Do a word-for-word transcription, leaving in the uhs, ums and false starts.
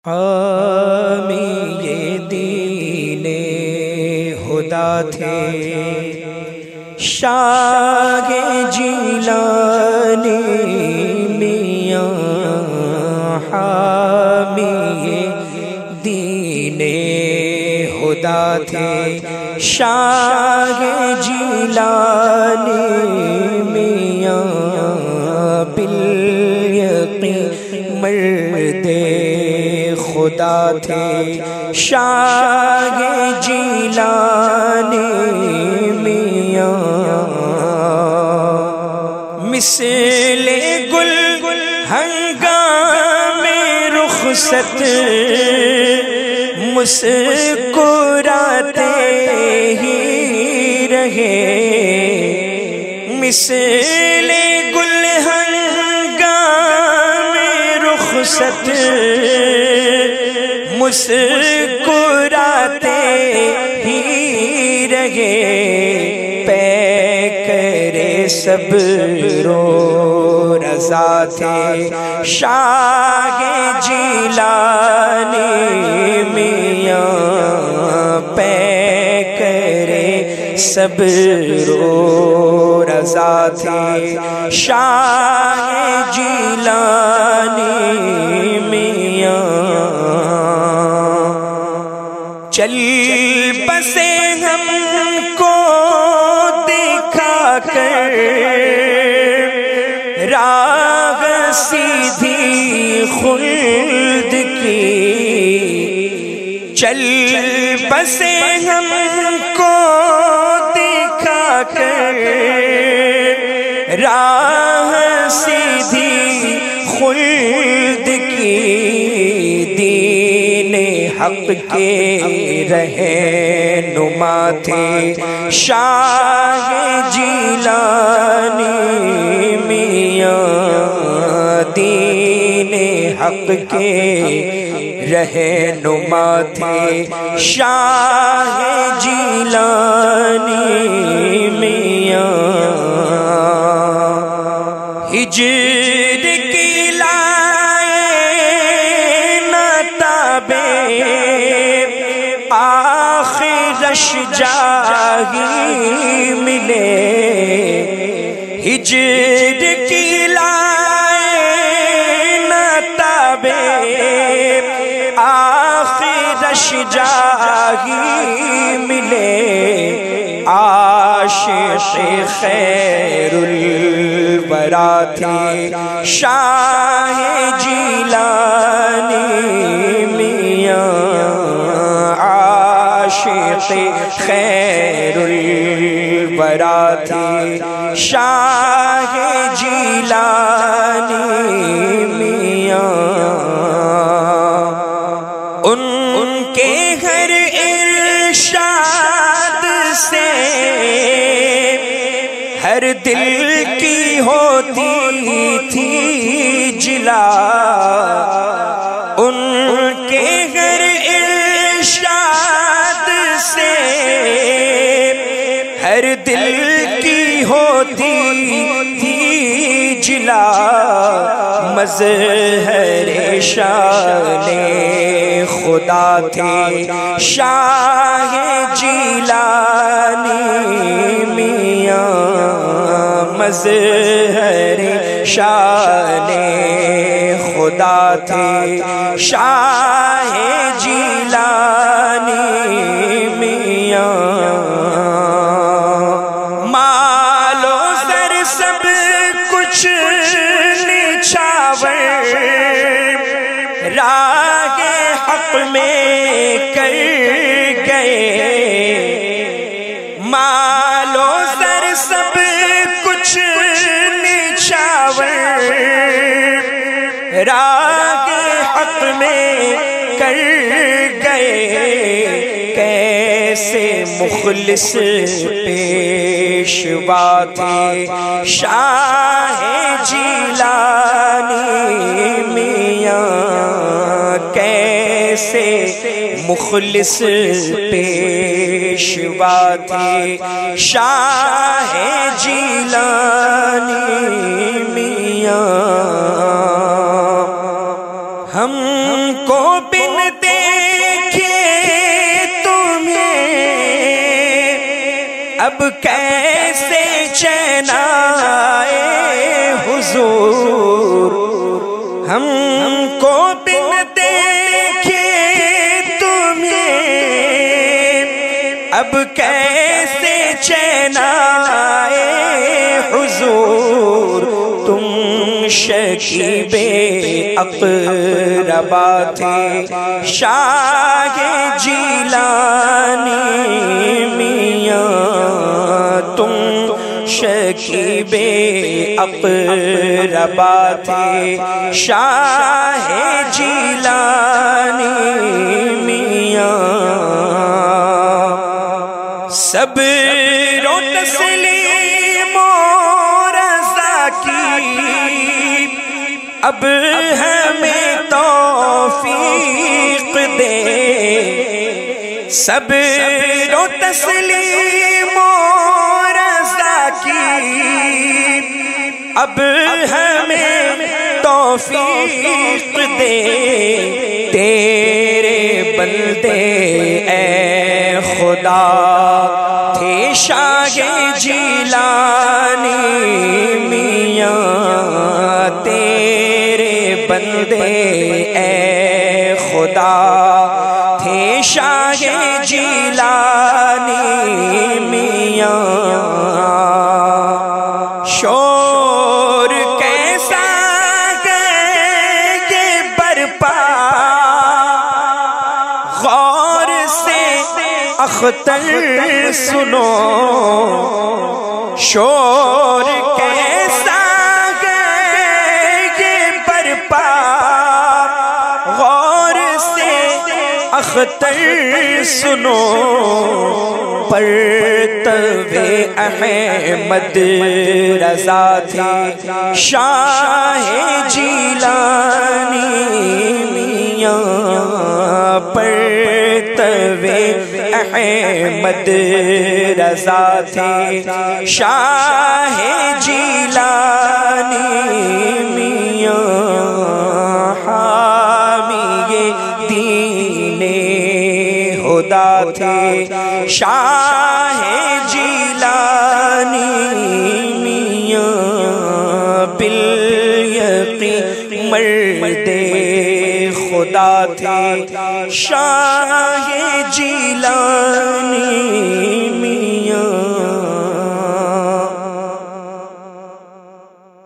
حامی یہ دین خدا تھے شاہ جیلانی میاں، حامی یہ دین خدا تھے شاہ جیلانی میاں، بالیقین مرد خدا تھے شاہ جیلانی میاں، مثل گل ہنگام رخصت مسکراتے ہی رہے، مثل گل ہنگام رخصت مسکراتے ہی رہے، پیکر صبر و رضا تھے شاہ جیلانی میاں، پیکر صبر و رضا تھے شاہ جیلانی میاں، چل بسے ہم کو دکھا کر راہ سیدھی خلد کی، چل بسے ہم کو دکھا کر راہ سیدھی خلد کی، دین حق کے رہنما تھے شاہ جیلانی میاں، دین حق کے رہنما تھے شاہ جیلانی میاں، ہجر کی لائے نہ تابے آخرش جاہی ملے، ہجر کی لائے نہ تابے آخرش جاہی ملے، عاشق خیر الورا تھے شاہ جیلانی میاں، عاشق خیر الورا تھے شاہ جیلانی میاں، ان کے ہر ارشاد سے ہر دل کی ہوتی تھی جلا، ان کے ہر ارشاد سے ہر دل کی ہوتی تھی جلا، مظہر شان خدا تھے شاہ جیلانی میاں، مظہر شان خدا تھے شاہ جیلانی میاں، مال و زر سب کچھ نچھاور راہ حق میں کر گئے، مال و زر سب کچھ نچھاور راہ حق میں کر گئے، کیسے مخلص پیشوا تھے شاہ جیلانی میاں، کیسے مخلص پیشوا تھے شاہ جیلانی میاں، ہم کو اب کیسے چین آئے حضور ہم کو بن دیکھے تمہیں اب کیسے چین آئے حضور تم شکیب اقربا تھے شاہ جیلانی میاں تم شکیب اقربا تھے شاہ جیلانی میاں صبر و تسلیم و رضا کی اب ہمیں توفیق دے صبر و تسلیم و رضا کی اب ہمیں توفیق دے تیرے بندے اے خدا تھے شاہ جیلانی میاں تیرے بندے اے خدا تھے شاہ جیلانی میاں شور کیسا گئے برپا غور سے اختر سنو شور کیسا گئے برپا غور سے اختر سنو پرتو احمد رضا تھے شاہ جیلانی میاں پرتو احمد رضا تھے شاہ جیلانی میاں حامی دین خدا تھے شاہ جیلانی میاں بالیقین مرد خدا تھے شاہ جیلانی میاں